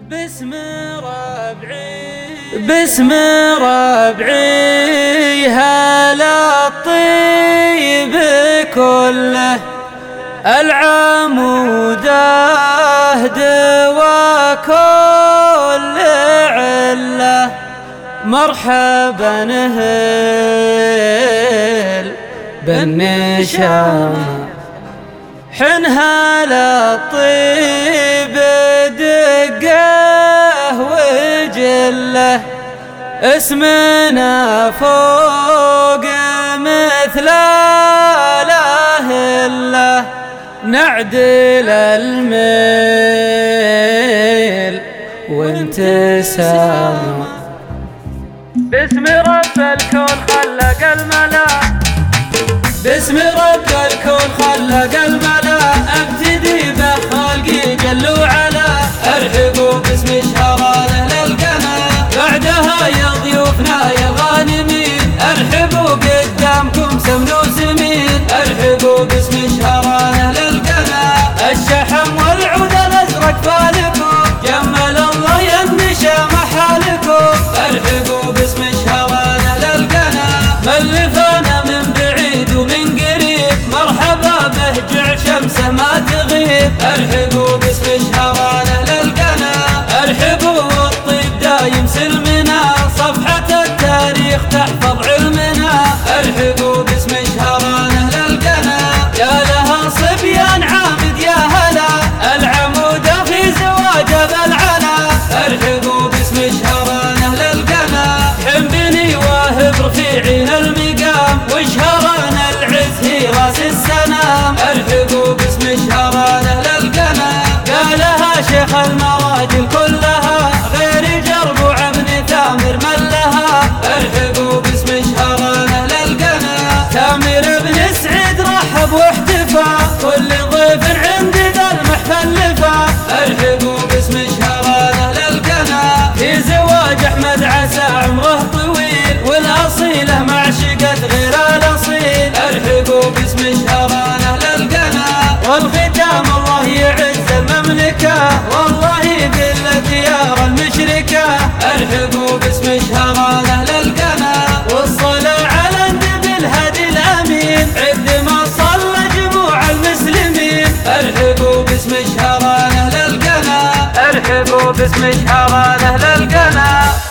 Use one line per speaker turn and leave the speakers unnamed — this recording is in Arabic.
باسم ربعي هلا الطيب كله العموده دوا كل عله مرحبا هل بالنشا حن هلا الطيب دقه وجله اسمنا فوق مثل الاهله نعدل الميل وانتسام باسم رب الكون خلق الملا باسم رب الكون خلق الملا ابتدي بخلقي جل وعلا ارحبوا باسم شهرانه للقنا بعدها يا ضيوفنا يا الغانمين ارحبوا قدامكم سمن وسمين ارحبوا باسم شهرانه للقنا الشحم والعود الازرق فالكم جمل الله ينشا محالكم ارحبوا باسم شهرانه للقنا ملفانا من بعيد ومن قريب مرحبا بهجع شمسه ما تغيب ارحبوا باسم شهرانه للقنا ارحبوا والطيب دايم سلمنا صفحة التاريخ تحفظ علمنا ارحبوا باسم شهرانه للقنا يا لها صبيان عامد يا هلا العمود في زواجه بالعلا ارحبوا باسم شهرانه للقنا حمبني واهب رفيعين المقام وشهرانه العز هي راس السنام ارحبوا باسم شهرانه للقنا قالها شيخ المراجل كلها غير جرب وعبن ثامر ملها ارحبوا باسم شهرانه للقنا ثامر بن سعيد رحب واحتفى كل ضيف عندي ذا المحفل لفا ارحبوا باسم شهرانه للقنا في زواج احمد عسى عمره طويل والاصيله معشقه غير الاصيل ارحبوا باسم شهرانه للقنا والختام الله يعز المملكه والله يذل ديار المشركه ارحبوا باسم شهرانه للقنا والصلاه على النبي الهادي الامين عد ما صلى جموع المسلمين ارحبوا باسم شهرانه للقنا ارحبوا باسم شهرانه للقنا